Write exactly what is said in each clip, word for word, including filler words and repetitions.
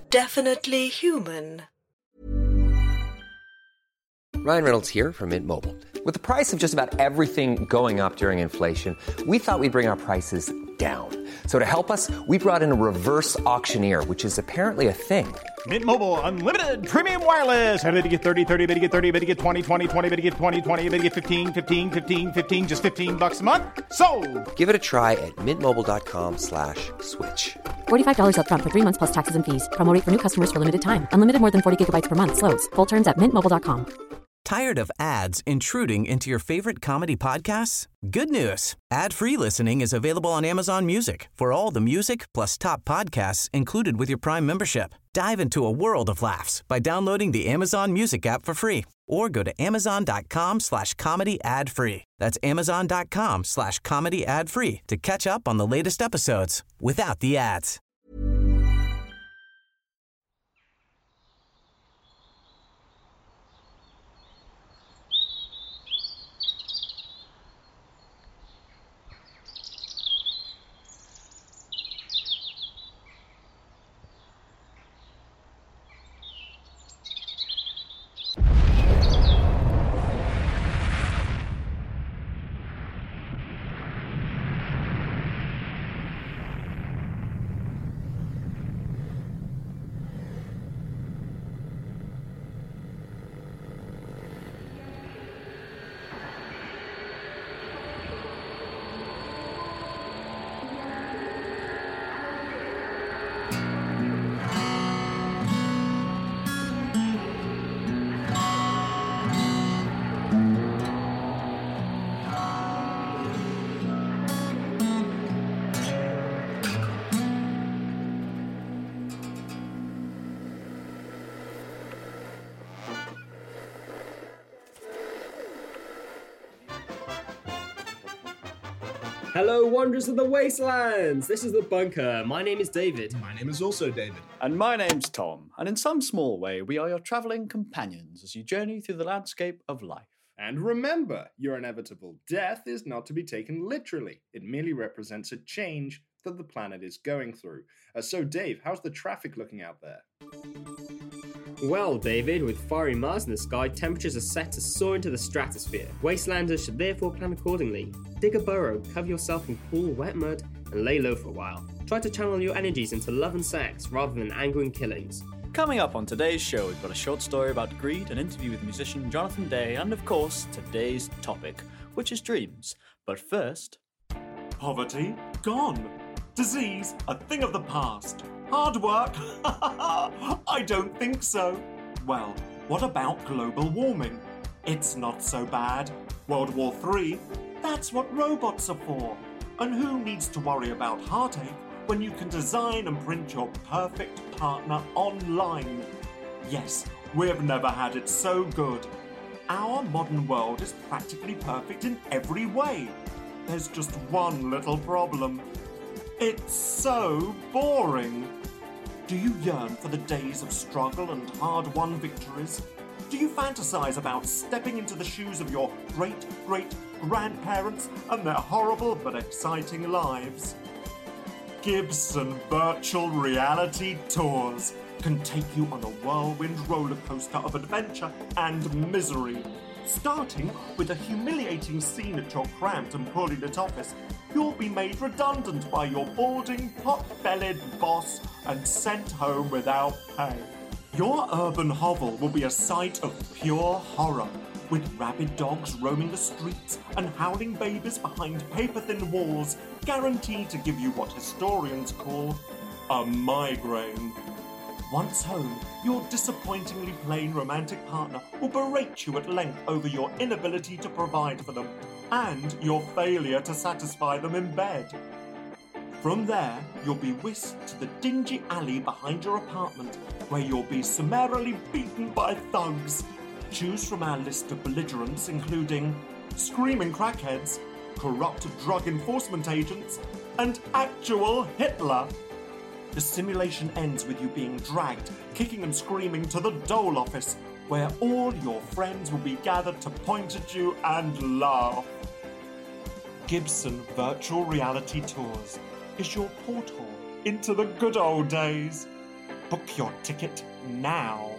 definitely human. Ryan Reynolds here from Mint Mobile. With the price of just about everything going up during inflation, we thought we'd bring our prices down. So to help us, we brought in a reverse auctioneer, which is apparently a thing. Mint Mobile Unlimited Premium Wireless. How to get thirty, thirty, how to get thirty, how to get twenty, twenty, twenty, how to get twenty, twenty, how to get fifteen, fifteen, fifteen, fifteen, just fifteen bucks a month? Sold! Give it a try at mintmobile.com slash switch. forty-five dollars up front for three months plus taxes and fees. Promo rate for new customers for limited time. Unlimited more than forty gigabytes per month. Slows full terms at mint mobile dot com. Tired of ads intruding into your favorite comedy podcasts? Good news. Ad-free listening is available on Amazon Music for all the music plus top podcasts included with your Prime membership. Dive into a world of laughs by downloading the Amazon Music app for free or go to amazon.com slash comedy ad free. That's amazon.com slash comedy ad free to catch up on the latest episodes without the ads. Hello, Wanderers of the Wastelands! This is The Bunker. My name is David. My name is also David. And my name's Tom, and in some small way we are your travelling companions as you journey through the landscape of life. And remember, your inevitable death is not to be taken literally. It merely represents a change that the planet is going through. Uh, so Dave, how's the traffic looking out there? Well, David, with fiery Mars in the sky, temperatures are set to soar into the stratosphere. Wastelanders should therefore plan accordingly. Dig a burrow, cover yourself in cool, wet mud, and lay low for a while. Try to channel your energies into love and sex rather than anger and killings. Coming up on today's show, we've got a short story about greed, an interview with musician Jonathan Day, and of course, today's topic, which is dreams. But first... Poverty? Gone. Disease? A thing of the past. Hard work? I don't think so. Well, what about global warming? It's not so bad. World War Three? That's what robots are for. And who needs to worry about heartache when you can design and print your perfect partner online? Yes, we've never had it so good. Our modern world is practically perfect in every way. There's just one little problem. It's so boring. Do you yearn for the days of struggle and hard-won victories? Do you fantasize about stepping into the shoes of your great-great-grandparents and their horrible but exciting lives? Gibson Virtual Reality Tours can take you on a whirlwind roller coaster of adventure and misery. Starting with a humiliating scene at your cramped and poorly lit office, you'll be made redundant by your balding, pot-bellied boss and sent home without pay. Your urban hovel will be a sight of pure horror, with rabid dogs roaming the streets and howling babies behind paper-thin walls, guaranteed to give you what historians call a migraine. Once home, your disappointingly plain romantic partner will berate you at length over your inability to provide for them and your failure to satisfy them in bed. From there, you'll be whisked to the dingy alley behind your apartment, where you'll be summarily beaten by thugs. Choose from our list of belligerents, including screaming crackheads, corrupt drug enforcement agents, and actual Hitler. The simulation ends with you being dragged, kicking and screaming, to the dole office, where all your friends will be gathered to point at you and laugh. Gibson Virtual Reality Tours is your portal into the good old days. Book your ticket now.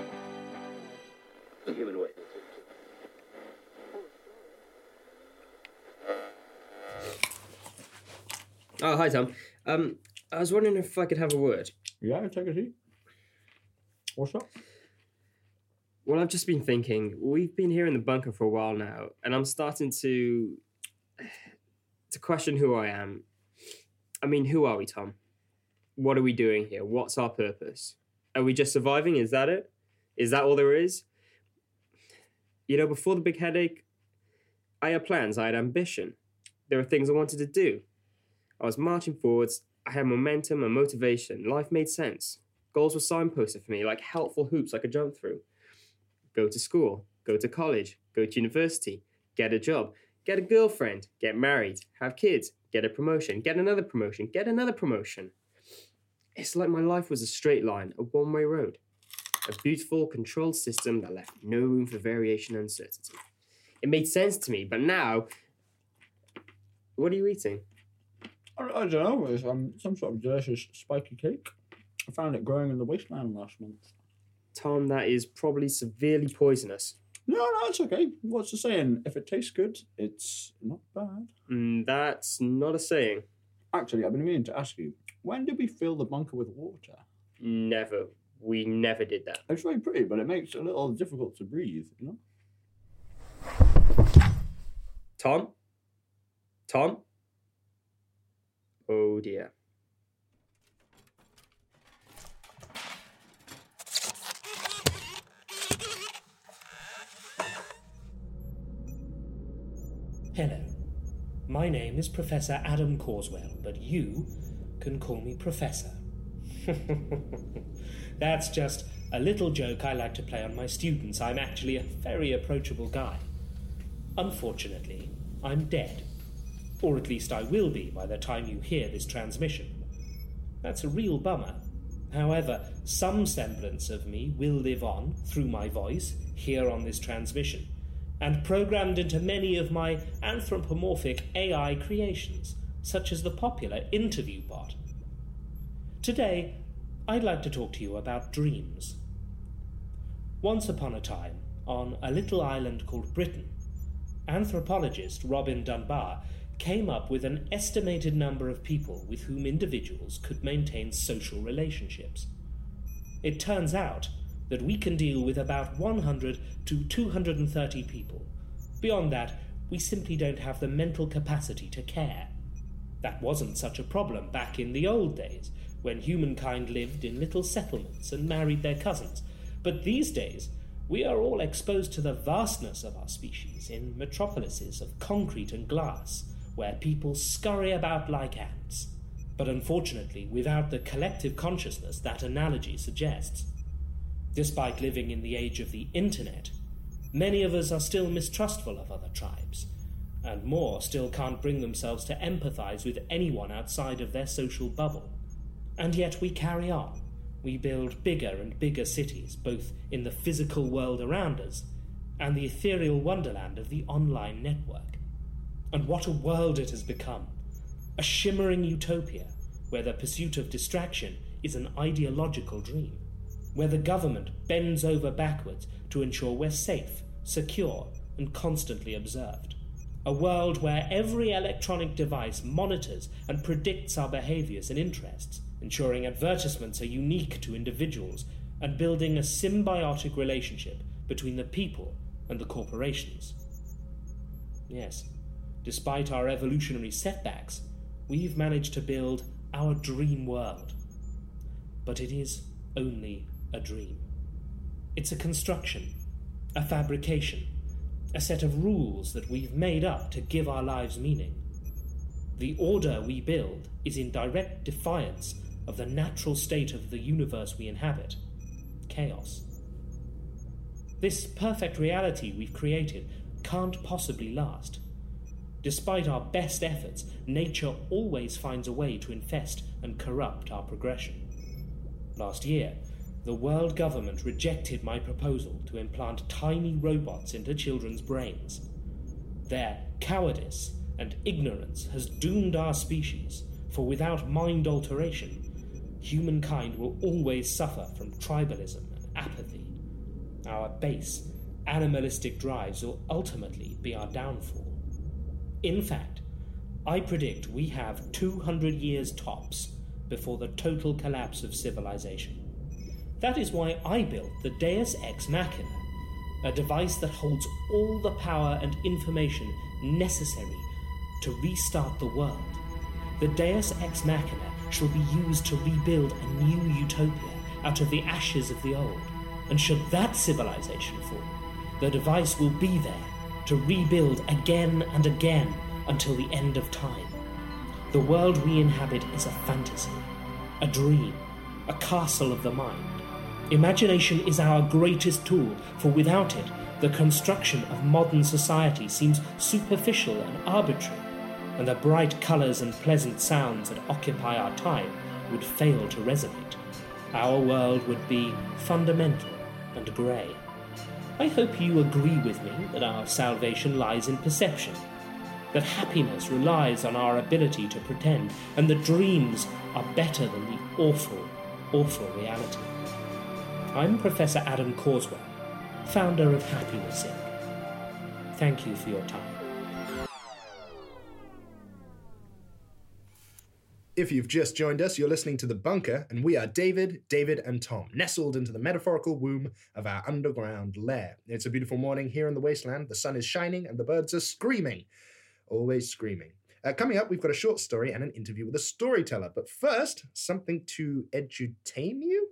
Oh, hi, Tom. Um, I was wondering if I could have a word. Yeah, take a seat. What's up? Well, I've just been thinking, we've been here in the bunker for a while now, and I'm starting to... to question who I am. I mean, who are we, Tom? What are we doing here? What's our purpose? Are we just surviving? Is that it? Is that all there is? You know, before the big headache, I had plans, I had ambition. There were things I wanted to do. I was marching forwards, I had momentum and motivation. Life made sense. Goals were signposted for me, like helpful hoops I could jump through. Go to school, go to college, go to university, get a job, get a girlfriend, get married, have kids, get a promotion, get another promotion, get another promotion. It's like my life was a straight line, a one-way road. A beautiful, controlled system that left no room for variation and uncertainty. It made sense to me, but now... What are you eating? I, I don't know. It's um, some sort of delicious spiky cake. I found it growing in the wasteland last month. Tom, that is probably severely poisonous. No, no, it's okay. What's the saying? If it tastes good, it's not bad. Mm, that's not a saying. Actually, I've been meaning to ask you, when did we fill the bunker with water? Never. We never did that. It's very pretty, but it makes it a little difficult to breathe, you know? Tom? Tom? Oh dear. Hello. My name is Professor Adam Carswell, but you can call me Professor. That's just a little joke I like to play on my students. I'm actually a very approachable guy. Unfortunately, I'm dead. Or at least I will be by the time you hear this transmission. That's a real bummer. However, some semblance of me will live on through my voice here on this transmission, and programmed into many of my anthropomorphic A I creations, such as the popular interview bot. Today, I'd like to talk to you about dreams. Once upon a time, on a little island called Britain, anthropologist Robin Dunbar came up with an estimated number of people with whom individuals could maintain social relationships. It turns out that we can deal with about one hundred to two hundred thirty people. Beyond that, we simply don't have the mental capacity to care. That wasn't such a problem back in the old days, when humankind lived in little settlements and married their cousins. But these days, we are all exposed to the vastness of our species in metropolises of concrete and glass, where people scurry about like ants. But unfortunately, without the collective consciousness that analogy suggests. Despite living in the age of the internet, many of us are still mistrustful of other tribes, and more still can't bring themselves to empathize with anyone outside of their social bubble. And yet we carry on. We build bigger and bigger cities, both in the physical world around us and the ethereal wonderland of the online network. And what a world it has become. A shimmering utopia where the pursuit of distraction is an ideological dream, where the government bends over backwards to ensure we're safe, secure, and constantly observed. A world where every electronic device monitors and predicts our behaviors and interests, ensuring advertisements are unique to individuals and building a symbiotic relationship between the people and the corporations. Yes, despite our evolutionary setbacks, we've managed to build our dream world. But it is only a dream. It's a construction, a fabrication, a set of rules that we've made up to give our lives meaning. The order we build is in direct defiance of the natural state of the universe we inhabit, chaos. This perfect reality we've created can't possibly last. Despite our best efforts, nature always finds a way to infest and corrupt our progression. Last year, the world government rejected my proposal to implant tiny robots into children's brains. Their cowardice and ignorance has doomed our species, for without mind alteration, humankind will always suffer from tribalism and apathy. Our base, animalistic drives will ultimately be our downfall. In fact, I predict we have two hundred years tops before the total collapse of civilization. That is why I built the Deus Ex Machina, a device that holds all the power and information necessary to restart the world. The Deus Ex Machina shall be used to rebuild a new utopia out of the ashes of the old. And should that civilization fall, the device will be there to rebuild again and again until the end of time. The world we inhabit is a fantasy, a dream, a castle of the mind. Imagination is our greatest tool, for without it, the construction of modern society seems superficial and arbitrary, and the bright colours and pleasant sounds that occupy our time would fail to resonate. Our world would be fundamental and grey. I hope you agree with me that our salvation lies in perception, that happiness relies on our ability to pretend, and that dreams are better than the awful, awful reality. I'm Professor Adam Causewell, founder of Happiness Incorporated. Thank you for your time. If you've just joined us, you're listening to The Bunker, and we are David, David, and Tom, nestled into the metaphorical womb of our underground lair. It's a beautiful morning here in the wasteland. The sun is shining, and the birds are screaming. Always screaming. Uh, coming up, we've got a short story and an interview with a storyteller. But first, something to edutain you?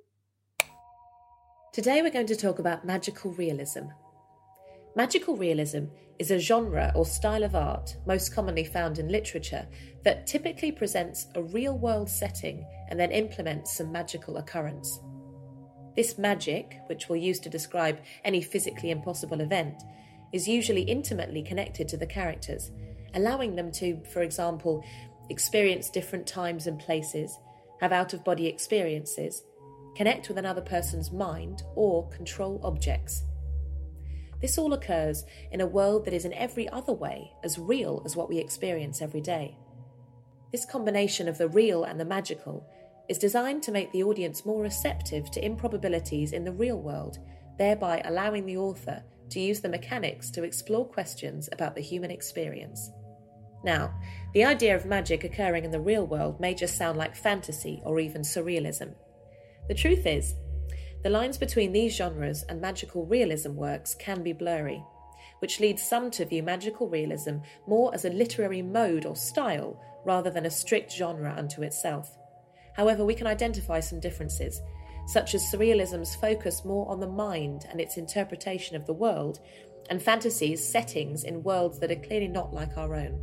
Today we're going to talk about magical realism. Magical realism is a genre or style of art, most commonly found in literature, that typically presents a real-world setting and then implements some magical occurrence. This magic, which we'll use to describe any physically impossible event, is usually intimately connected to the characters, allowing them to, for example, experience different times and places, have out-of-body experiences, connect with another person's mind, or control objects. This all occurs in a world that is in every other way as real as what we experience every day. This combination of the real and the magical is designed to make the audience more receptive to improbabilities in the real world, thereby allowing the author to use the mechanics to explore questions about the human experience. Now, the idea of magic occurring in the real world may just sound like fantasy or even surrealism. The truth is, the lines between these genres and magical realism works can be blurry, which leads some to view magical realism more as a literary mode or style rather than a strict genre unto itself. However, we can identify some differences, such as surrealism's focus more on the mind and its interpretation of the world, and fantasy's settings in worlds that are clearly not like our own.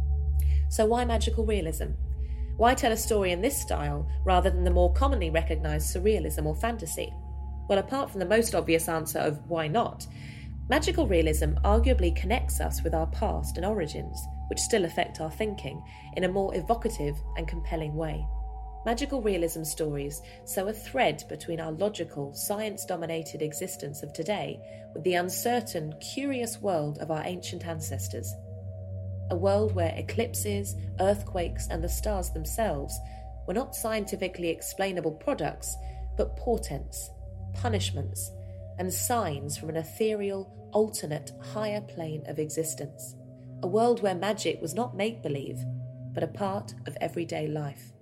So why magical realism? Why tell a story in this style rather than the more commonly recognised surrealism or fantasy? Well, apart from the most obvious answer of why not, magical realism arguably connects us with our past and origins, which still affect our thinking in a more evocative and compelling way. Magical realism stories sew a thread between our logical, science-dominated existence of today with the uncertain, curious world of our ancient ancestors. A world where eclipses, earthquakes, and the stars themselves were not scientifically explainable products, but portents, punishments, and signs from an ethereal, alternate, higher plane of existence. A world where magic was not make-believe, but a part of everyday life.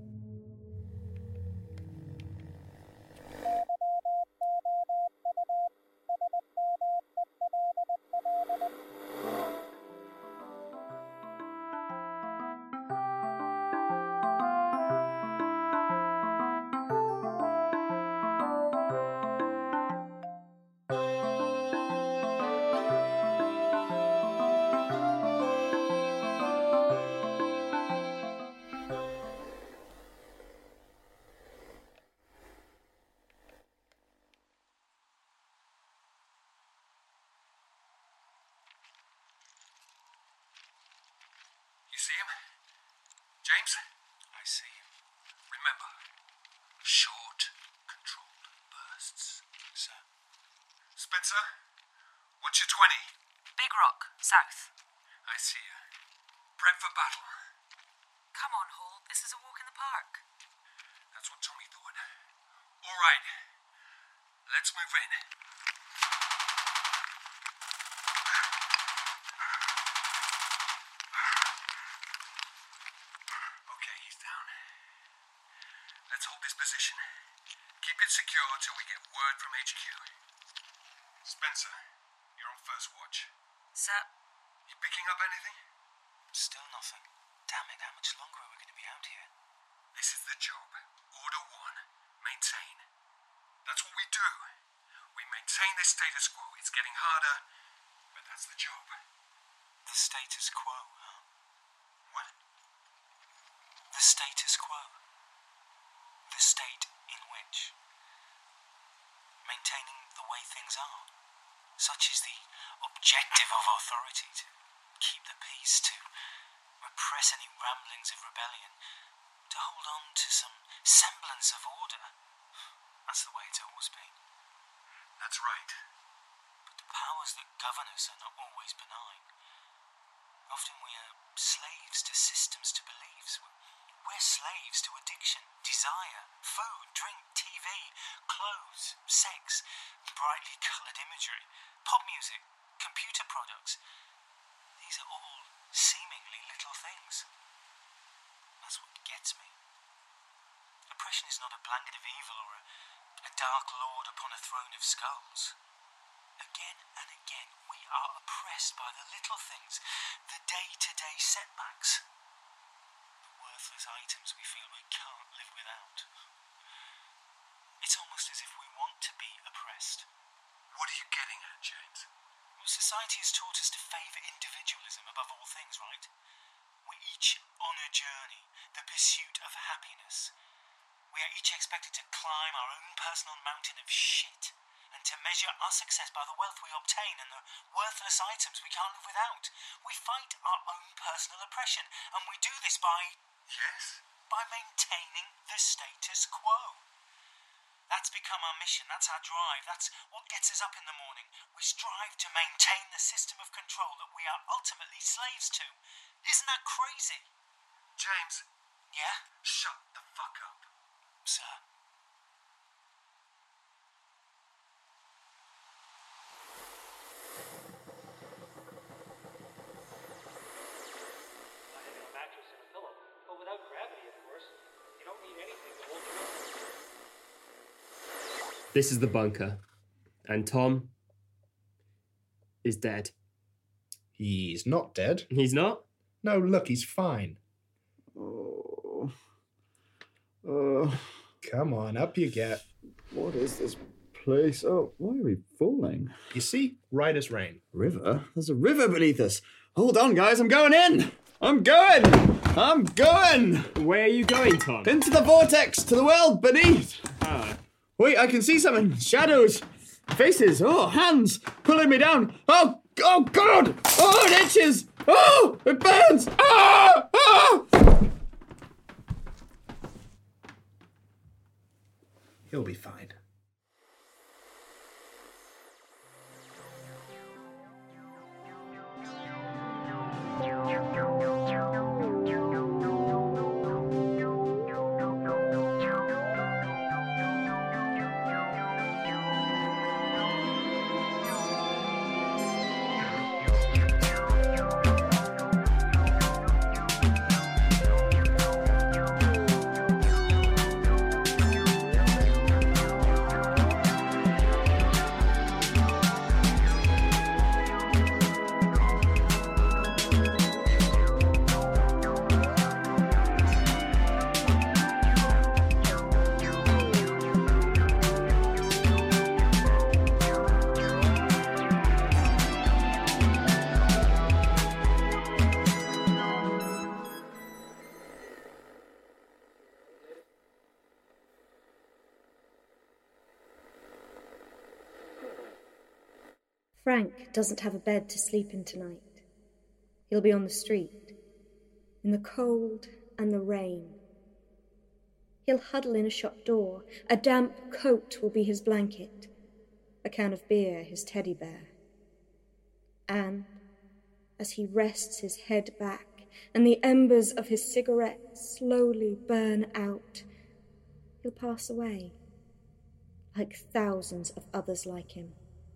You see him? James? I see him. Remember, short, controlled bursts. Sir. Spencer, what's your twenty? Big Rock, south. I see you. Prep for battle. Come on, Hall. This is a walk in the park. That's what Tommy right. Let's move in. Okay, he's down. Let's hold this position. Keep it secure till we get word from H Q. Spencer, you're on first watch. Sir? You picking up anything? Still nothing. Damn it, how much longer are we going to be out here? This is the job. Order one. Maintain. That's what we do. We maintain the status quo. It's getting harder, but that's the job. The status quo, huh? What? The status quo. The state in which. Maintaining the way things are. Such is the objective of authority, to keep the peace, to repress any ramblings of rebellion, to hold on to some semblance of order. That's the way it's always been. That's right. But the powers that govern us are not always benign. Often we are slaves to systems, to beliefs. We're slaves to addiction, desire, food, drink, T V, clothes, sex, brightly coloured imagery, pop music, computer products. These are all seemingly little things. That's what gets me. Oppression is not a blanket of evil or a, a dark lord upon a throne of skulls. Again and again we are oppressed by the little things, the day-to-day setbacks, the worthless items we feel we can't live without. It's almost as if we want to be oppressed. What are you getting at, James? Well, society has taught us to favour individualism above all things, right? We're each on a journey, the pursuit of happiness. We are each expected to climb our own personal mountain of shit, and to measure our success by the wealth we obtain and the worthless items we can't live without. We fight our own personal oppression, and we do this by... Yes? By maintaining the status quo. That's become our mission, that's our drive, that's what gets us up in the morning. We strive to maintain the system of control that we are ultimately slaves to. Isn't that crazy? James. Yeah? Shut the fuck up. Sir. Mattress and a pillow, but without gravity, of course. You don't need anything to hold you up. This is the bunker, and Tom is dead. He's not dead. He's not? No, look, he's fine. Oh. Uh, Come on, up you get. What is this place? Oh, why are we falling? You see? Right as rain. River? There's a river beneath us. Hold on, guys, I'm going in. I'm going. I'm going. Where are you going, Tom? Into the vortex, to the world beneath. Ah. Wait, I can see something. Shadows. Faces. Oh, hands. Pulling me down. Oh, oh, God. Oh, it itches. Oh, it burns. Ah, ah. He'll be fine. Frank doesn't have a bed to sleep in tonight. He'll be on the street, in the cold and the rain. He'll huddle in a shop door. A damp coat will be his blanket, a can of beer his teddy bear. And as he rests his head back and the embers of his cigarette slowly burn out, he'll pass away, like thousands of others like him.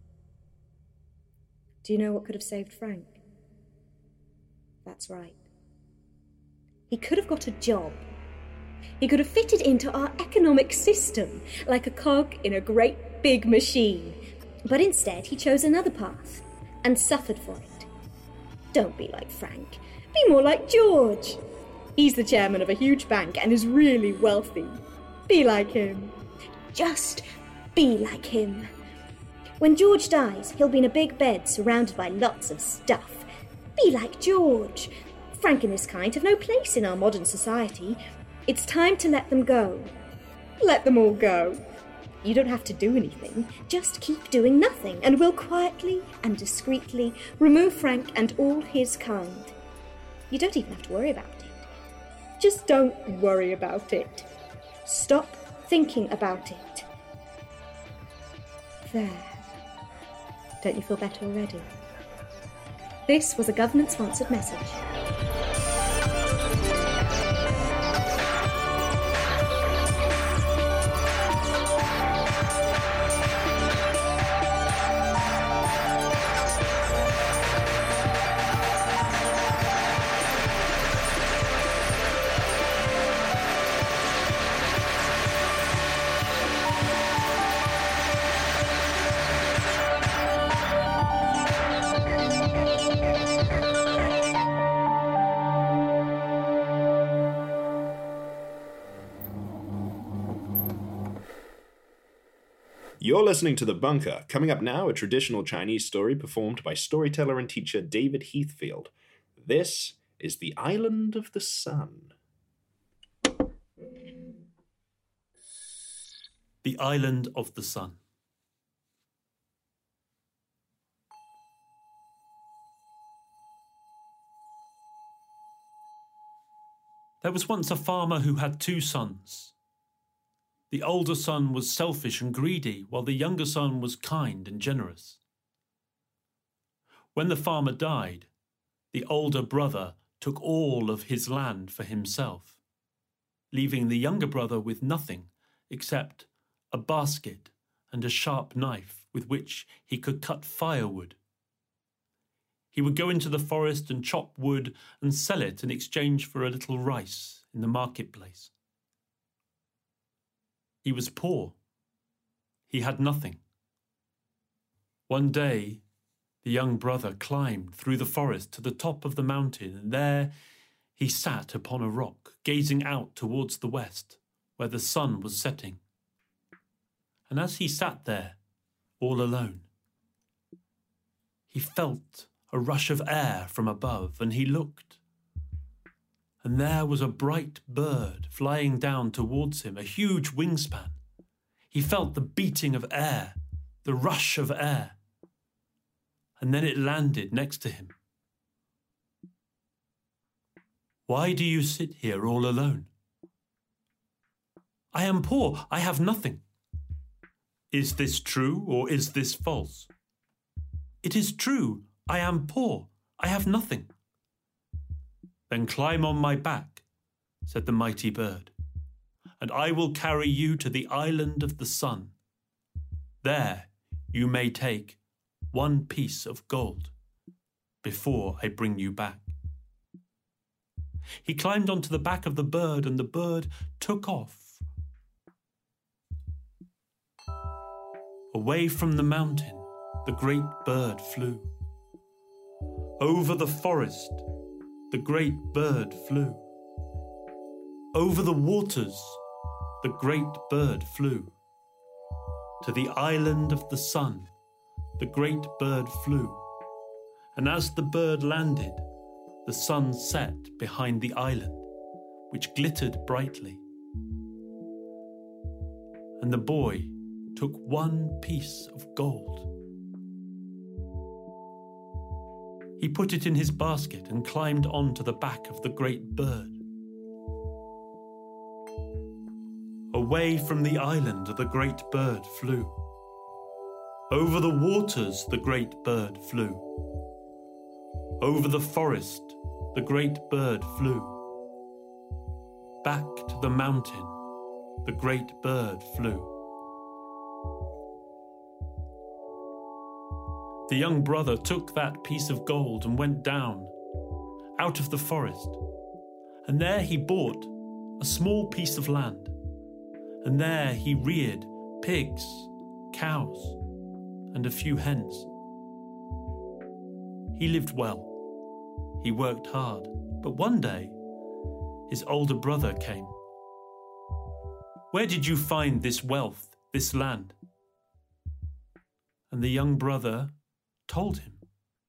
Do you know what could have saved Frank? That's right. He could have got a job. He could have fitted into our economic system like a cog in a great big machine. But instead, he chose another path and suffered for it. Don't be like Frank. Be more like George. He's the chairman of a huge bank and is really wealthy. Be like him. Just be like him. When George dies, he'll be in a big bed surrounded by lots of stuff. Be like George. Frank and his kind have no place in our modern society. It's time to let them go. Let them all go. You don't have to do anything. Just keep doing nothing, and we'll quietly and discreetly remove Frank and all his kind. You don't even have to worry about it. Just don't worry about it. Stop thinking about it. There. Don't you feel better already? This was a government-sponsored message. You're listening to The Bunker. Coming up now, a traditional Chinese story performed by storyteller and teacher David Heathfield. This is The Island of the Sun. The Island of the Sun. There was once a farmer who had two sons. The older son was selfish and greedy, while the younger son was kind and generous. When the farmer died, the older brother took all of his land for himself, leaving the younger brother with nothing except a basket and a sharp knife with which he could cut firewood. He would go into the forest and chop wood and sell it in exchange for a little rice in the marketplace. He was poor. He had nothing. One day, the young brother climbed through the forest to the top of the mountain, and there he sat upon a rock, gazing out towards the west, where the sun was setting. And as he sat there, all alone, he felt a rush of air from above, and he looked. And there was a bright bird flying down towards him, a huge wingspan. He felt the beating of air, the rush of air. And then it landed next to him. "Why do you sit here all alone?" "I am poor, I have nothing." "Is this true or is this false?" "It is true, I am poor, I have nothing." "Then climb on my back," said the mighty bird, "and I will carry you to the island of the sun. There you may take one piece of gold before I bring you back." He climbed onto the back of the bird, and the bird took off. Away from the mountain, the great bird flew. Over the forest, the great bird flew. Over the waters, the great bird flew. To the island of the sun, the great bird flew. And as the bird landed, the sun set behind the island, which glittered brightly. And the boy took one piece of gold. He put it in his basket and climbed onto the back of the great bird. Away from the island, the great bird flew. Over the waters, the great bird flew. Over the forest, the great bird flew. Back to the mountain, the great bird flew. The young brother took that piece of gold and went down, out of the forest, and there he bought a small piece of land, and there he reared pigs, cows, and a few hens. He lived well. He worked hard, but one day his older brother came. "Where did you find this wealth, this land?" And the young brother told him.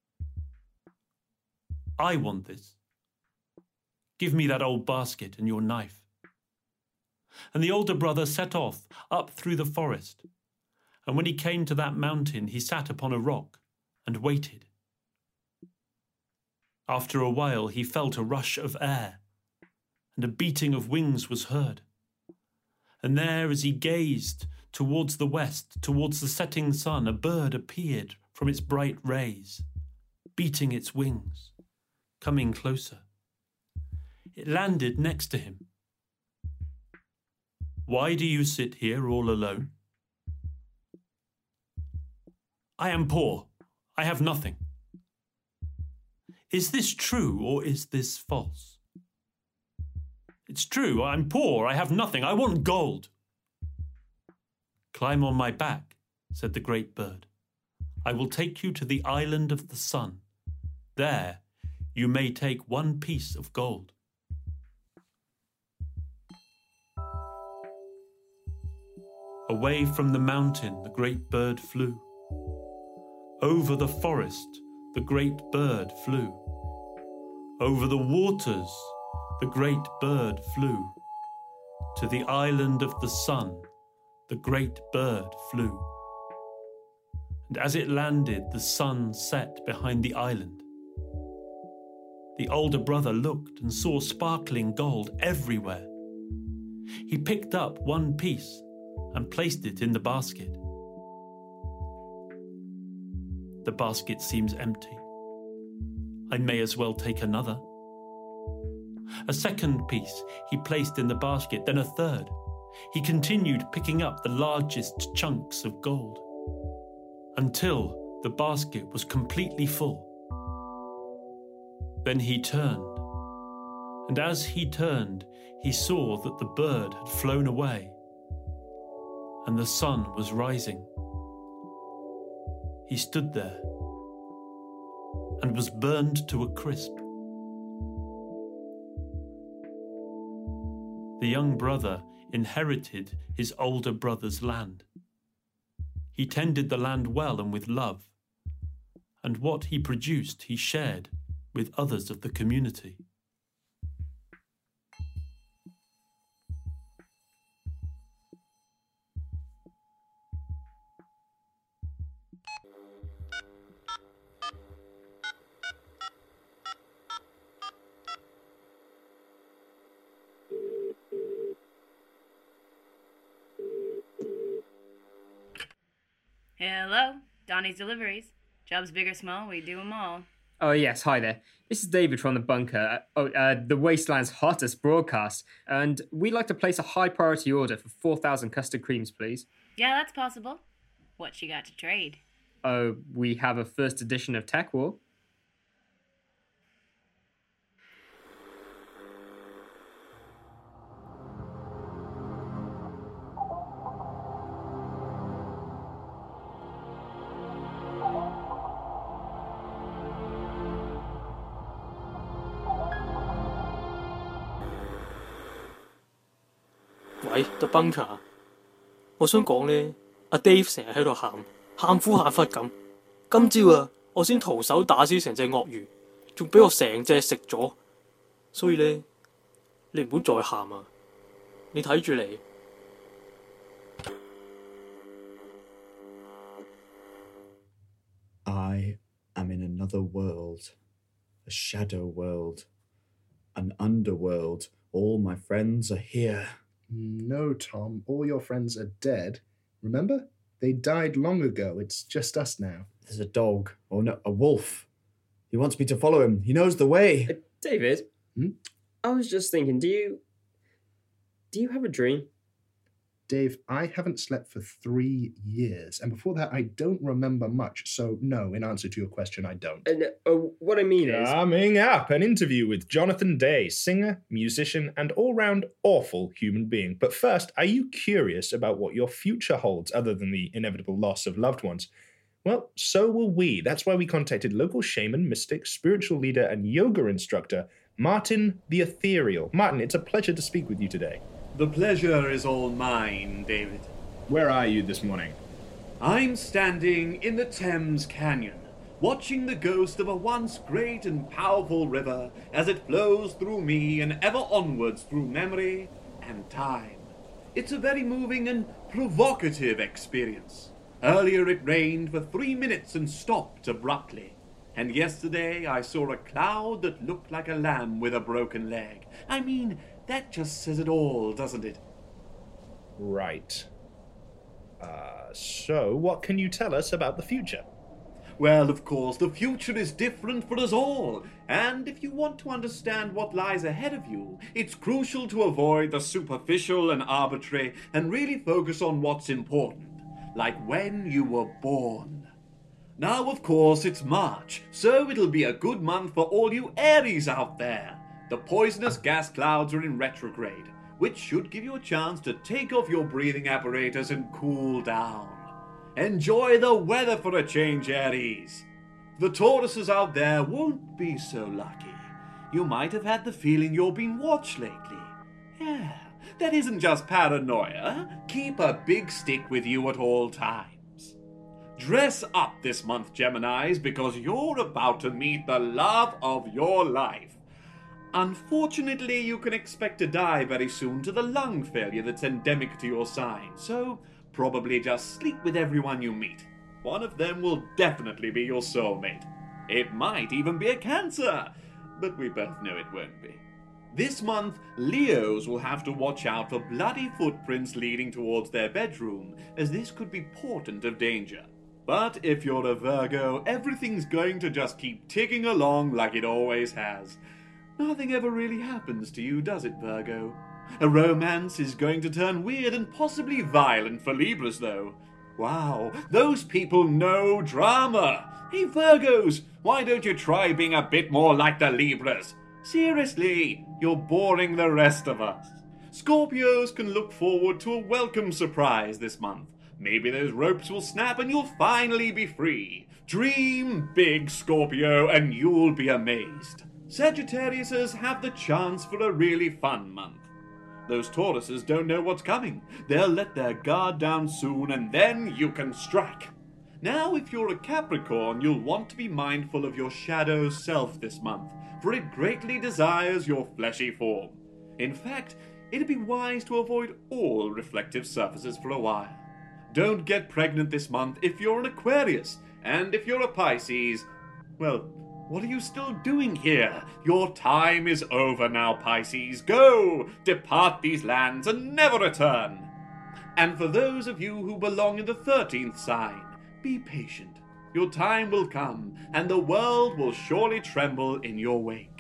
"I want this. Give me that old basket and your knife." And the older brother set off up through the forest, and when he came to that mountain, he sat upon a rock and waited. After a while, he felt a rush of air, and a beating of wings was heard. And there, as he gazed towards the west, towards the setting sun, a bird appeared from its bright rays, beating its wings, coming closer. It landed next to him. "Why do you sit here all alone?" "I am poor. I have nothing." "Is this true or is this false?" "It's true. I'm poor. I have nothing. I want gold." "Climb on my back," said the great bird. "I will take you to the island of the sun. There you may take one piece of gold." Away from the mountain the great bird flew. Over the forest the great bird flew. Over the waters the great bird flew. To the island of the sun the great bird flew. And as it landed, the sun set behind the island. The older brother looked and saw sparkling gold everywhere. He picked up one piece and placed it in the basket. The basket seems empty. I may as well take another. A second piece he placed in the basket, then a third. He continued picking up the largest chunks of gold, until the basket was completely full. Then he turned, and as he turned, he saw that the bird had flown away, and the sun was rising. He stood there, and was burned to a crisp. The young brother inherited his older brother's land. He tended the land well and with love, and what he produced he shared with others of the community. Hello, Donnie's Deliveries. Jobs big or small, we do them all. Oh, yes, hi there. This is David from the Bunker, uh, uh, the Wasteland's hottest broadcast, and we'd like to place a high-priority order for four thousand custard creams, please. Yeah, that's possible. What you got to trade? Oh, uh, we have a first edition of Tech War. 喂 ，The Bunker， 我想講呢，阿 Dave 成日喺度喊，喊苦喊忽咁。今朝啊，我先徒手打死成隻鱷魚，仲俾我成隻食咗。所以呢，你唔好再喊啊！你睇住嚟。 I am in another world, a shadow world, an underworld. All my friends are here. No, Tom, all your friends are dead. Remember? They died long ago. It's just us now. There's a dog. Oh no, a wolf. He wants me to follow him. He knows the way. Uh, David, hmm? I was just thinking, do you... Do you have a dream? Dave, I haven't slept for three years, and before that, I don't remember much. So, no, in answer to your question, I don't. And uh, what I mean is... Coming up, an interview with Jonathan Day, singer, musician, and all-round awful human being. But first, are you curious about what your future holds other than the inevitable loss of loved ones? Well, so were we. That's why we contacted local shaman, mystic, spiritual leader, and yoga instructor, Martin the Ethereal. Martin, it's a pleasure to speak with you today. The pleasure is all mine, David. Where are you this morning? I'm standing in the Thames Canyon, watching the ghost of a once great and powerful river as it flows through me and ever onwards through memory and time. It's a very moving and provocative experience. Earlier it rained for three minutes and stopped abruptly. And yesterday I saw a cloud that looked like a lamb with a broken leg. I mean, that just says it all, doesn't it? Right. Uh, so what can you tell us about the future? Well, of course, the future is different for us all. And if you want to understand what lies ahead of you, it's crucial to avoid the superficial and arbitrary and really focus on what's important, like when you were born. Now, of course, it's March, so it'll be a good month for all you Aries out there. The poisonous gas clouds are in retrograde, which should give you a chance to take off your breathing apparatus and cool down. Enjoy the weather for a change, Aries. The Tauruses out there won't be so lucky. You might have had the feeling you're being watched lately. Yeah, that isn't just paranoia. Keep a big stick with you at all times. Dress up this month, Geminis, because you're about to meet the love of your life. Unfortunately, you can expect to die very soon to the lung failure that's endemic to your sign, so probably just sleep with everyone you meet. One of them will definitely be your soulmate. It might even be a Cancer, but we both know it won't be. This month, Leos will have to watch out for bloody footprints leading towards their bedroom, as this could be portent of danger. But if you're a Virgo, everything's going to just keep ticking along like it always has. Nothing ever really happens to you, does it, Virgo? A romance is going to turn weird and possibly violent for Libras, though. Wow, those people know drama. Hey, Virgos, why don't you try being a bit more like the Libras? Seriously, you're boring the rest of us. Scorpios can look forward to a welcome surprise this month. Maybe those ropes will snap and you'll finally be free. Dream big, Scorpio, and you'll be amazed. Sagittariuses have the chance for a really fun month. Those Tauruses don't know what's coming. They'll let their guard down soon, and then you can strike. Now, if you're a Capricorn, you'll want to be mindful of your shadow self this month, for it greatly desires your fleshy form. In fact, it'd be wise to avoid all reflective surfaces for a while. Don't get pregnant this month if you're an Aquarius, and if you're a Pisces, well, what are you still doing here? Your time is over now, Pisces. Go! Depart these lands and never return. And for those of you who belong in the thirteenth sign, be patient. Your time will come, and the world will surely tremble in your wake.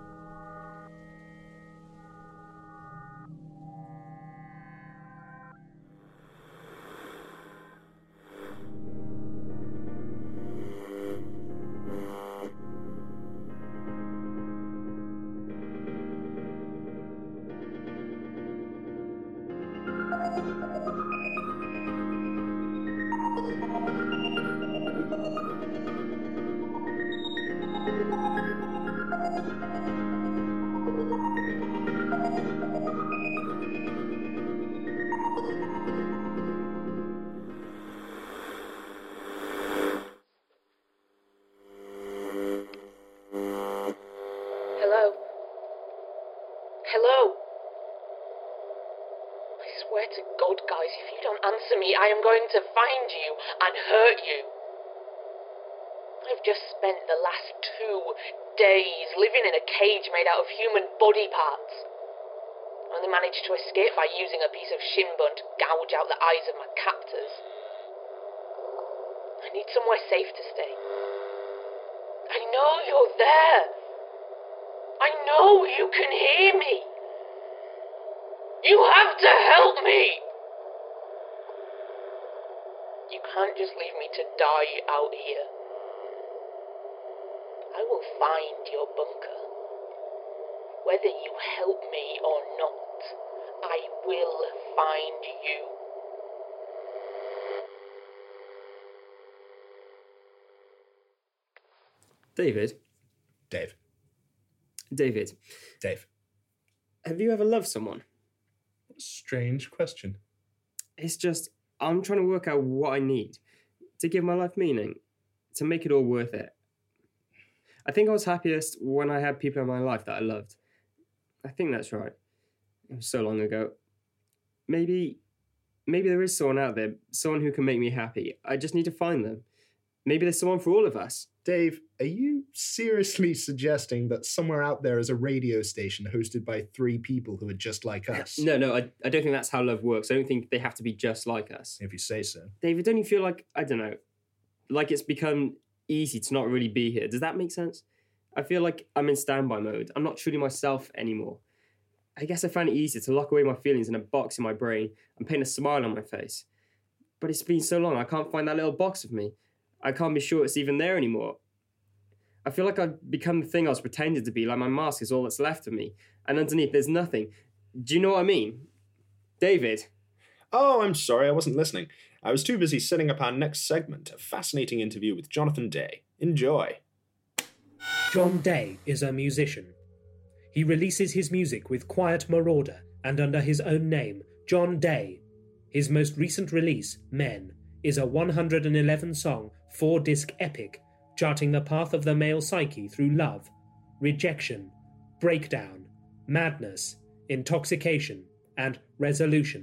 Hello? Hello? I swear to God, guys, if you don't answer me, I am going to find you and hurt you. I've just spent the last two days living in a cage made out of human body parts. I only managed to escape by using a piece of shin bone to gouge out the eyes of my captors. I need somewhere safe to stay. I know you're there. I know you can hear me. You have to help me. You can't just leave me to die out here. I will find your bunker. Whether you help me or not, I will find you. David? Dave. David. Dave. Have you ever loved someone? Strange question. It's just, I'm trying to work out what I need to give my life meaning, to make it all worth it. I think I was happiest when I had people in my life that I loved. I think that's right. It was so long ago. Maybe, maybe there is someone out there, someone who can make me happy. I just need to find them. Maybe there's someone for all of us. Dave, are you seriously suggesting that somewhere out there is a radio station hosted by three people who are just like us? No, no, I, I don't think that's how love works. I don't think they have to be just like us. If you say so. David, don't you feel like, I don't know, like it's become easy to not really be here? Does that make sense? I feel like I'm in standby mode. I'm not truly myself anymore. I guess I find it easier to lock away my feelings in a box in my brain and paint a smile on my face. But it's been so long, I can't find that little box of me. I can't be sure it's even there anymore. I feel like I've become the thing I was pretending to be, like my mask is all that's left of me. And underneath, there's nothing. Do you know what I mean? David? Oh, I'm sorry, I wasn't listening. I was too busy setting up our next segment, a fascinating interview with Jonathan Day. Enjoy. John Day is a musician. He releases his music with Quiet Marauder and under his own name, John Day. His most recent release, Men, is a one hundred eleven song, four-disc epic, charting the path of the male psyche through love, rejection, breakdown, madness, intoxication, and resolution.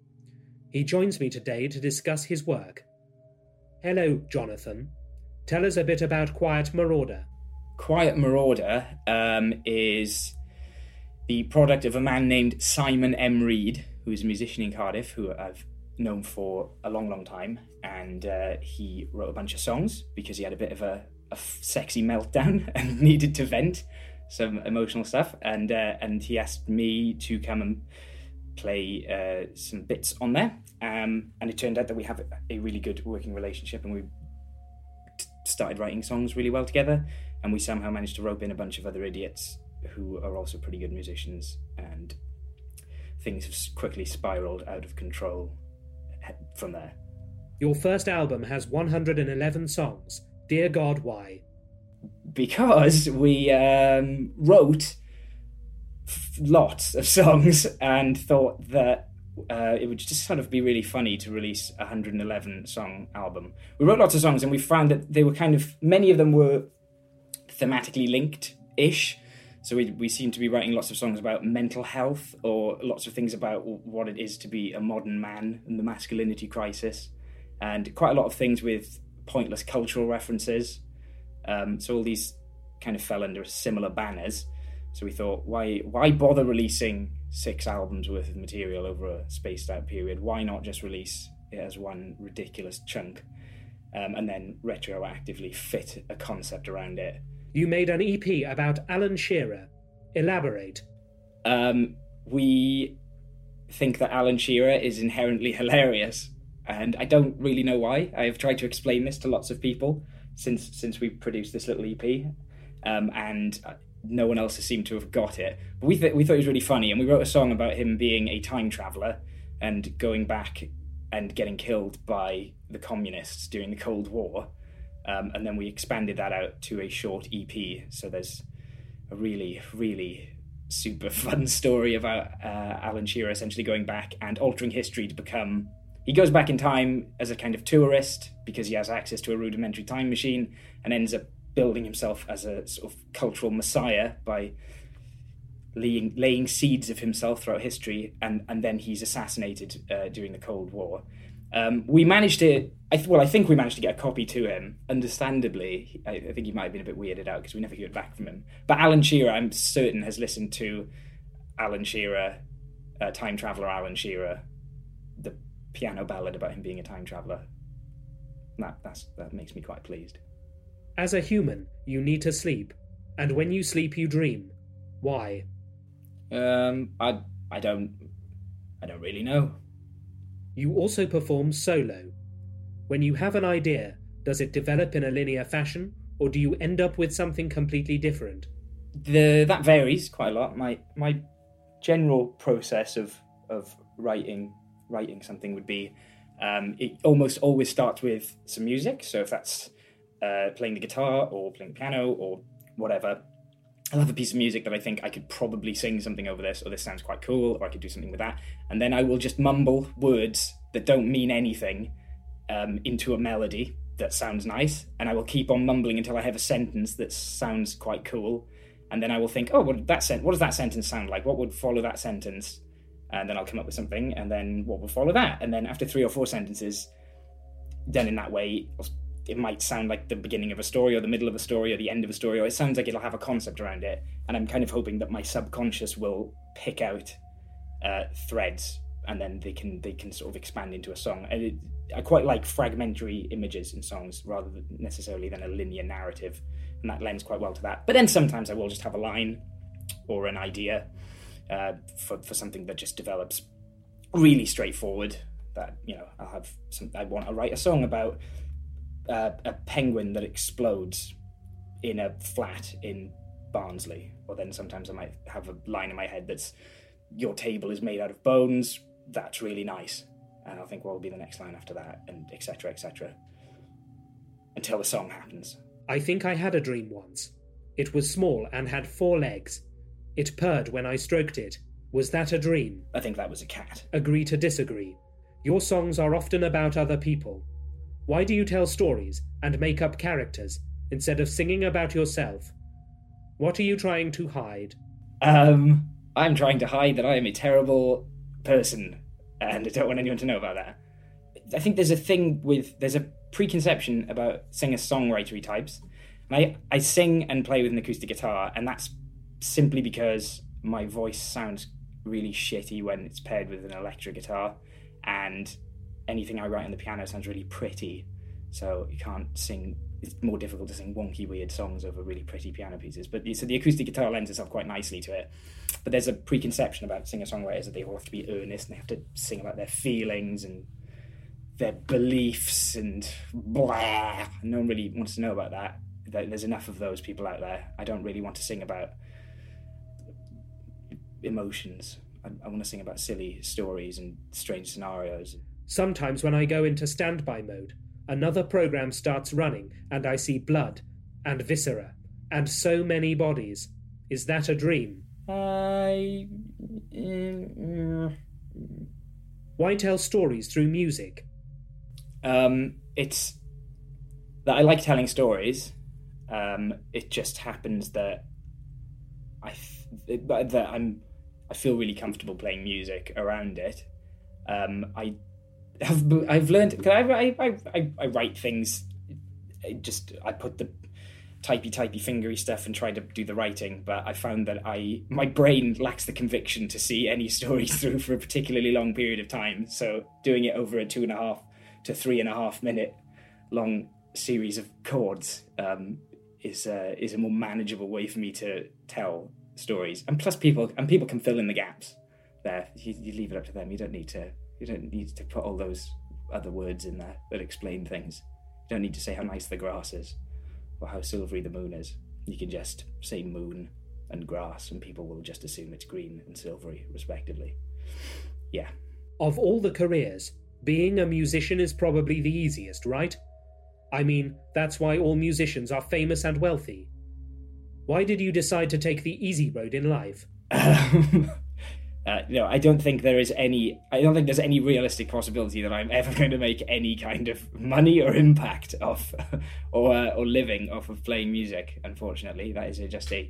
He joins me today to discuss his work. Hello, Jonathan. Tell us a bit about Quiet Marauder. Quiet Marauder um, is the product of a man named Simon M. Reed, who is a musician in Cardiff, who I've known for a long, long time. And uh, he wrote a bunch of songs because he had a bit of a, a sexy meltdown and needed to vent some emotional stuff. And uh, and he asked me to come and play uh, some bits on there. Um, and it turned out that we have a really good working relationship, and we t- started writing songs really well together. And we somehow managed to rope in a bunch of other idiots who are also pretty good musicians, and things have quickly spiraled out of control from there. Your first album has one hundred eleven songs. Dear God, why? Because we um, wrote f- lots of songs and thought that uh, it would just sort of be really funny to release a one hundred eleven song album. We wrote lots of songs, and we found that they were kind of, many of them were thematically linked-ish. So we we seem to be writing lots of songs about mental health, or lots of things about what it is to be a modern man and the masculinity crisis, and quite a lot of things with pointless cultural references. Um, so all these kind of fell under similar banners. So we thought, why why bother releasing six albums worth of material over a spaced out period? Why not just release it as one ridiculous chunk, um, and then retroactively fit a concept around it? You made an E P about Alan Shearer. Elaborate. Um, we think that Alan Shearer is inherently hilarious, and I don't really know why. I have tried to explain this to lots of people since since we produced this little E P, um, and no one else has seemed to have got it. But we, th- we thought it was really funny, and we wrote a song about him being a time traveller and going back and getting killed by the communists during the Cold War. Um, and then we expanded that out to a short E P. So there's a really, really super fun story about uh, Alan Shearer essentially going back and altering history to become... He goes back in time as a kind of tourist because he has access to a rudimentary time machine, and ends up building himself as a sort of cultural messiah by laying, laying seeds of himself throughout history, and, and then he's assassinated uh, during the Cold War. Um, we managed to, I th- well, I think we managed to get a copy to him. Understandably, I, I think he might have been a bit weirded out because we never heard back from him. But Alan Shearer, I'm certain, has listened to Alan Shearer, uh, Time Traveller Alan Shearer, the piano ballad about him being a time traveller. That, that's, that makes me quite pleased. As a human, you need to sleep. And when you sleep, you dream. Why? Um, I, I don't, I don't really know. You also perform solo. When you have an idea, does it develop in a linear fashion, or do you end up with something completely different? The that varies quite a lot. My my general process of of writing writing something would be um, it almost always starts with some music. So if that's uh, playing the guitar or playing the piano or whatever, I'll have a piece of music that I think I could probably sing something over this, or this sounds quite cool, or I could do something with that. And then I will just mumble words that don't mean anything um, into a melody that sounds nice, and I will keep on mumbling until I have a sentence that sounds quite cool. And then I will think, oh, what, that sen- what does that sentence sound like? What would follow that sentence? And then I'll come up with something, and then what will follow that? And then after three or four sentences, then in that way, it might sound like the beginning of a story or the middle of a story or the end of a story, or it sounds like it'll have a concept around it. And I'm kind of hoping that my subconscious will pick out uh, threads, and then they can they can sort of expand into a song. And it, I quite like fragmentary images in songs rather than necessarily than a linear narrative, and that lends quite well to that. But then sometimes I will just have a line or an idea uh, for, for something that just develops really straightforward. That, you know, I'll have some, I want to write a song about Uh, a penguin that explodes in a flat in Barnsley. Or then sometimes I might have a line in my head that's, your table is made out of bones, that's really nice. And I'll think, what will be the next line after that, and et cetera, et cetera. Until the song happens. I think I had a dream once. It was small and had four legs. It purred when I stroked it. Was that a dream? I think that was a cat. Agree to disagree. Your songs are often about other people. Why do you tell stories and make up characters instead of singing about yourself? What are you trying to hide? Um, I'm trying to hide that I am a terrible person, and I don't want anyone to know about that. I think there's a thing with, there's a preconception about singer-songwritery types. And I, I sing and play with an acoustic guitar, and that's simply because my voice sounds really shitty when it's paired with an electric guitar, and anything I write on the piano sounds really pretty, so you can't sing, it's more difficult to sing wonky, weird songs over really pretty piano pieces. But so the acoustic guitar lends itself quite nicely to it. But there's a preconception about singer-songwriters that they all have to be earnest, and they have to sing about their feelings and their beliefs and blah. No one really wants to know about that. There's enough of those people out there. I don't really want to sing about emotions. I, I want to sing about silly stories and strange scenarios. Sometimes when I go into standby mode, another program starts running and I see blood and viscera and so many bodies. Is that a dream? I... Uh, Why tell stories through music? Um, it's that I like telling stories. Um, it just happens that I th- that I'm I feel really comfortable playing music around it. Um, I. I've, I've learned, I, I, I, I write things, I just, I put the typey, typey, fingery stuff and try to do the writing, but I found that I, my brain lacks the conviction to see any stories through for a particularly long period of time, so doing it over a two and a half to three and a half minute long series of chords um, is, uh, is a more manageable way for me to tell stories. And plus people, and people can fill in the gaps there. You, you leave it up to them, you don't need to You don't need to put all those other words in there that explain things. You don't need to say how nice the grass is or how silvery the moon is. You can just say moon and grass and people will just assume it's green and silvery, respectively. Yeah. Of all the careers, being a musician is probably the easiest, right? I mean, that's why all musicians are famous and wealthy. Why did you decide to take the easy road in life? Um... Uh, you know, I don't think there is any. I don't think there's any realistic possibility that I'm ever going to make any kind of money or impact off, or uh, or living off of playing music. Unfortunately, that is a, just a,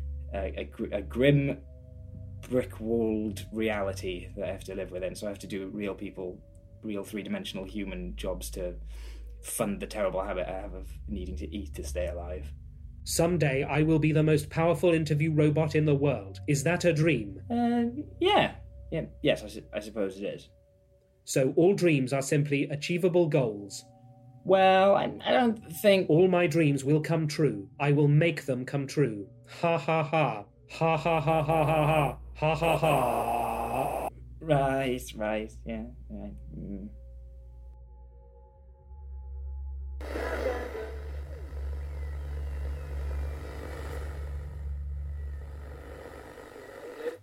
a a grim, brick-walled reality that I have to live within. So I have to do real people, real three-dimensional human jobs to fund the terrible habit I have of needing to eat to stay alive. Someday I will be the most powerful interview robot in the world. Is that a dream? Uh, yeah. yeah. Yes, I, su- I suppose it is. So all dreams are simply achievable goals? Well, I, I don't think... All my dreams will come true. I will make them come true. Ha ha ha. Ha ha ha ha ha ha. Ha ha ha. Right, right, yeah. Right. Mm.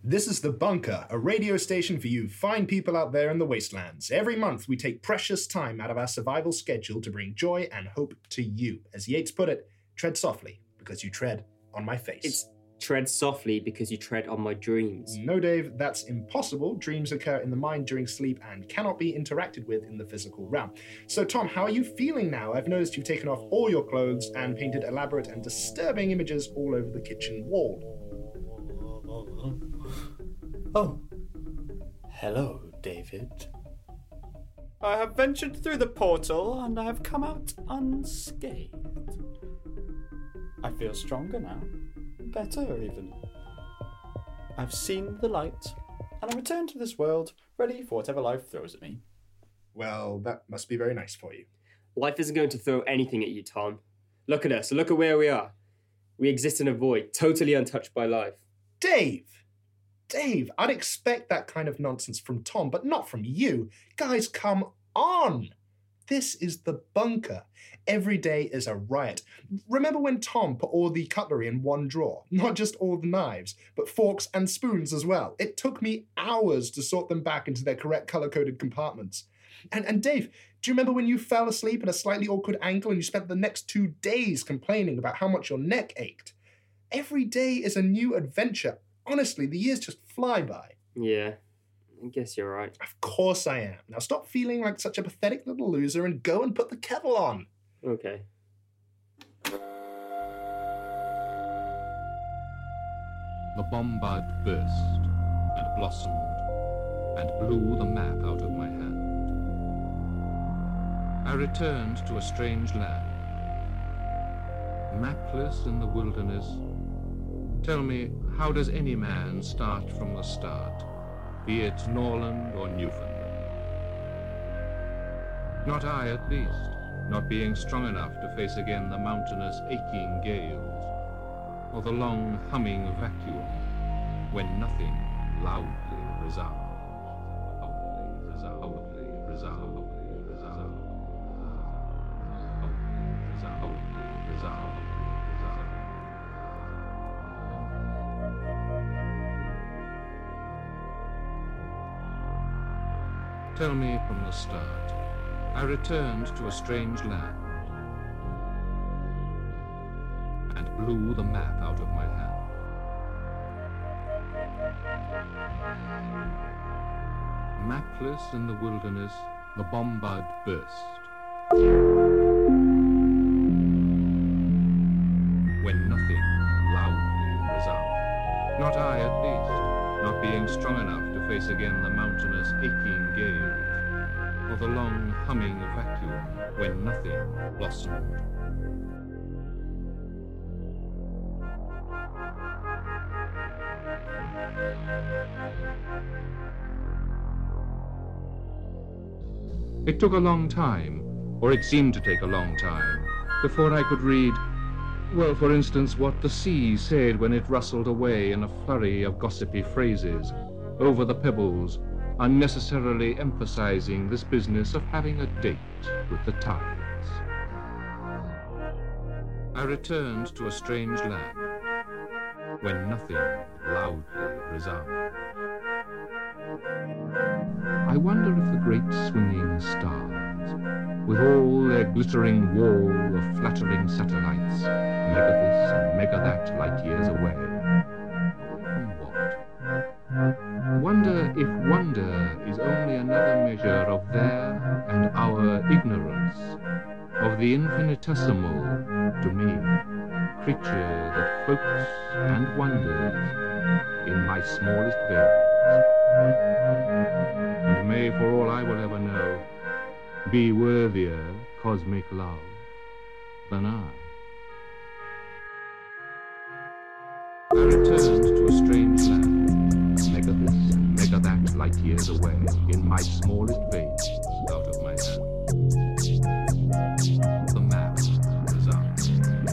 This is The Bunker, a radio station for you fine people out there in the wastelands. Every month, we take precious time out of our survival schedule to bring joy and hope to you. As Yeats put it, tread softly, because you tread on my face. It's tread softly because you tread on my dreams. No, Dave, that's impossible. Dreams occur in the mind during sleep and cannot be interacted with in the physical realm. So, Tom, how are you feeling now? I've noticed you've taken off all your clothes and painted elaborate and disturbing images all over the kitchen wall. Oh. Hello, David. I have ventured through the portal and I have come out unscathed. I feel stronger now. Better, even. I've seen the light, and I return to this world ready for whatever life throws at me. Well, that must be very nice for you. Life isn't going to throw anything at you, Tom. Look at us. Look at where we are. We exist in a void, totally untouched by life. Dave! Dave, I'd expect that kind of nonsense from Tom, but not from you. Guys, come on! This is The Bunker. Every day is a riot. Remember when Tom put all the cutlery in one drawer? Not just all the knives, but forks and spoons as well. It took me hours to sort them back into their correct color-coded compartments. And, and Dave, do you remember when you fell asleep at a slightly awkward angle and you spent the next two days complaining about how much your neck ached? Every day is a new adventure. Honestly, the years just fly by. Yeah, I guess you're right. Of course I am. Now stop feeling like such a pathetic little loser and go and put the kettle on. Okay. The bombard burst and blossomed and blew the map out of my hand. I returned to a strange land. Mapless in the wilderness. Tell me, how does any man start from the start, be it Norland or Newfoundland? Not I, at least, not being strong enough to face again the mountainous aching gales, or the long humming vacuum, when nothing loudly resounds. Loudly resounds. Loudly resounds. Loudly resounds. Loudly resounds. Tell me from the start. I returned to a strange land and blew the map out of my hand. Mapless in the wilderness, the bombard burst. When nothing loudly resounded. Not I, at least, not being strong enough to face again the mountainous aching gales, or the long humming vacuum when nothing blossomed. It took a long time, or it seemed to take a long time, before I could read, well, for instance, what the sea said when it rustled away in a flurry of gossipy phrases over the pebbles, unnecessarily emphasizing this business of having a date with the tides. I returned to a strange land when nothing loudly resounded. I wonder if the great swinging stars, with all their glittering wall of flattering satellites, mega this and mega that light years away, from what? Wonder if wonder is only another measure of their and our ignorance of the infinitesimal, to me, creature that floats and wonders in my smallest veins, and may, for all I will ever know, be worthier cosmic love than I. I returned to a strange land, mega this, mega that light years away, in my smallest veins, out of my hand. The map resounds.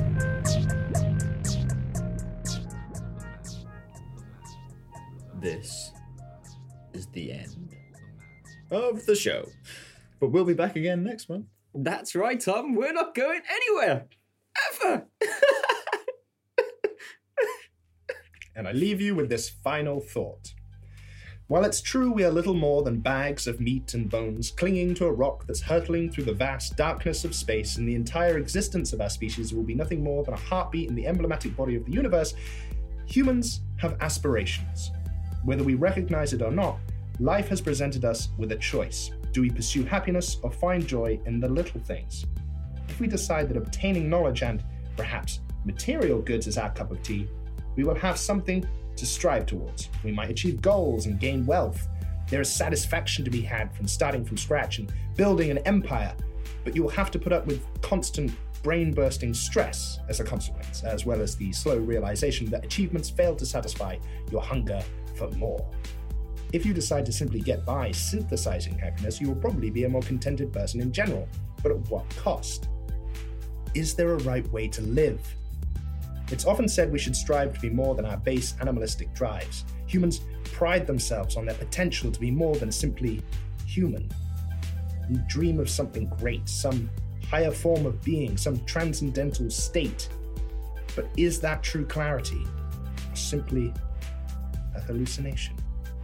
This is the end of the show. But we'll be back again next month. That's right, Tom. We're not going anywhere. Ever. And I leave you with this final thought. While it's true we are little more than bags of meat and bones clinging to a rock that's hurtling through the vast darkness of space, and the entire existence of our species will be nothing more than a heartbeat in the emblematic body of the universe, humans have aspirations. Whether we recognize it or not, life has presented us with a choice. Do we pursue happiness or find joy in the little things? If we decide that obtaining knowledge and, perhaps, material goods is our cup of tea, we will have something to strive towards. We might achieve goals and gain wealth. There is satisfaction to be had from starting from scratch and building an empire, but you will have to put up with constant brain-bursting stress as a consequence, as well as the slow realization that achievements fail to satisfy your hunger for more. If you decide to simply get by synthesizing happiness, you will probably be a more contented person in general, but at what cost? Is there a right way to live? It's often said we should strive to be more than our base animalistic drives. Humans pride themselves on their potential to be more than simply human. We dream of something great, some higher form of being, some transcendental state. But is that true clarity, or simply a hallucination?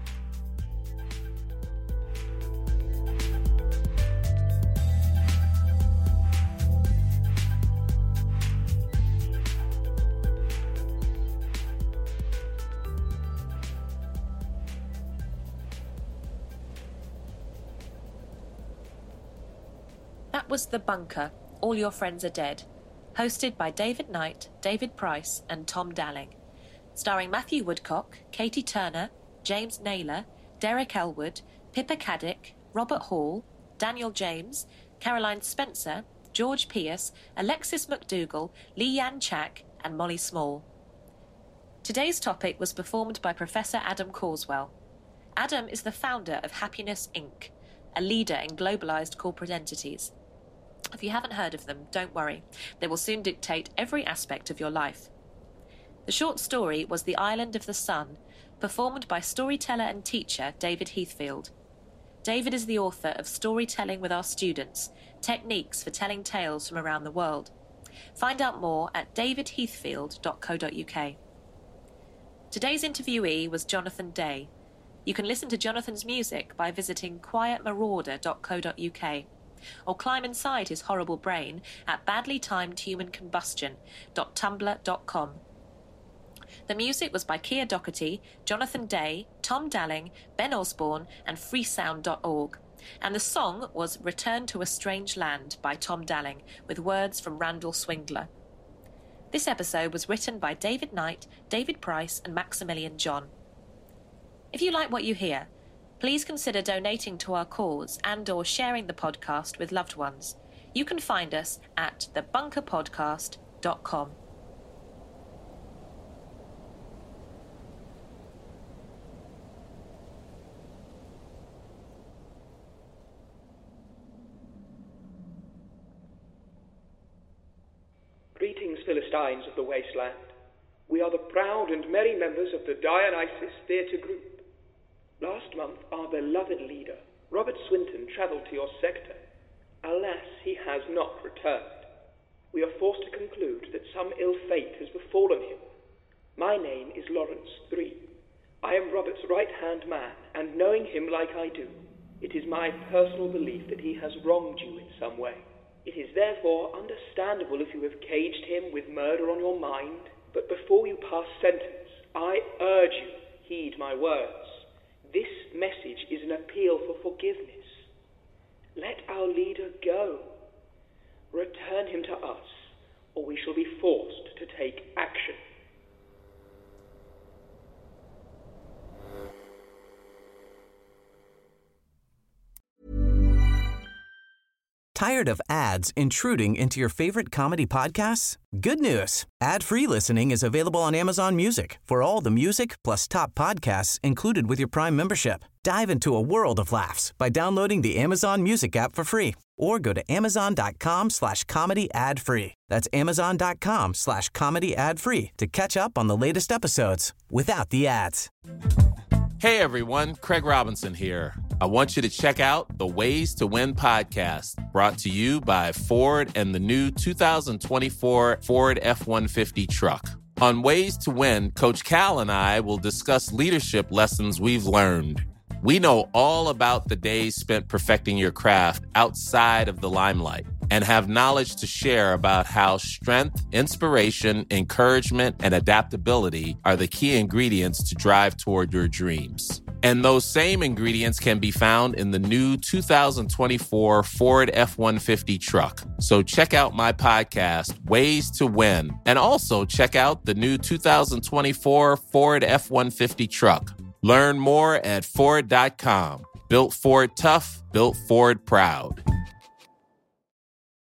That was The Bunker, All Your Friends Are Dead, hosted by David Knight, David Price and Tom Dalling, starring Matthew Woodcock, Katie Turner, James Naylor, Derek Elwood, Pippa Caddick, Robert Hall, Daniel James, Caroline Spencer, George Pierce, Alexis McDougall, Lee Yan Chak and Molly Small. Today's topic was performed by Professor Adam Carswell. Adam is the founder of Happiness Incorporated, a leader in globalized corporate entities. If you haven't heard of them, don't worry. They will soon dictate every aspect of your life. The short story was The Island of the Sun, performed by storyteller and teacher David Heathfield. David is the author of Storytelling with Our Students, Techniques for Telling Tales from Around the World. Find out more at david heathfield dot co dot uk. Today's interviewee was Jonathan Day. You can listen to Jonathan's music by visiting quiet marauder dot co dot uk or climb inside his horrible brain at badly timed human combustion dot tumblr dot com. The music was by Keir Doherty, Jonathan Day, Tom Dalling, Ben Osborne and freesound dot org, and the song was Return to a Strange Land by Tom Dalling with words from Randall Swingler. This episode was written by David Knight, David Price and Maximilian John. If you like what you hear, please consider donating to our cause and or sharing the podcast with loved ones. You can find us at the bunker podcast dot com. Greetings, Philistines of the wasteland. We are the proud and merry members of the Dionysus Theatre Group. Last month, our beloved leader, Robert Swinton, travelled to your sector. Alas, he has not returned. We are forced to conclude that some ill fate has befallen him. My name is Lawrence Three. I am Robert's right-hand man, and knowing him like I do, it is my personal belief that he has wronged you in some way. It is therefore understandable if you have caged him with murder on your mind, but before you pass sentence, I urge you, heed my words. This message is an appeal for forgiveness. Let our leader go. Return him to us, or we shall be forced to take action. Tired of ads intruding into your favorite comedy podcasts? Good news. Ad-free listening is available on Amazon Music for all the music plus top podcasts included with your Prime membership. Dive into a world of laughs by downloading the Amazon Music app for free or go to amazon.com slash comedy ad free. That's amazon.com slash comedy ad free to catch up on the latest episodes without the ads. Hey everyone, Craig Robinson here. I want you to check out the Ways to Win podcast, brought to you by Ford and the new two thousand twenty-four Ford F one fifty truck. On Ways to Win, Coach Cal and I will discuss leadership lessons we've learned. We know all about the days spent perfecting your craft outside of the limelight and have knowledge to share about how strength, inspiration, encouragement, and adaptability are the key ingredients to drive toward your dreams. And those same ingredients can be found in the new two thousand twenty-four Ford F one fifty truck. So check out my podcast, Ways to Win, and also check out the new two thousand twenty-four Ford F one fifty truck. Learn more at Ford dot com. Built Ford tough, built Ford proud.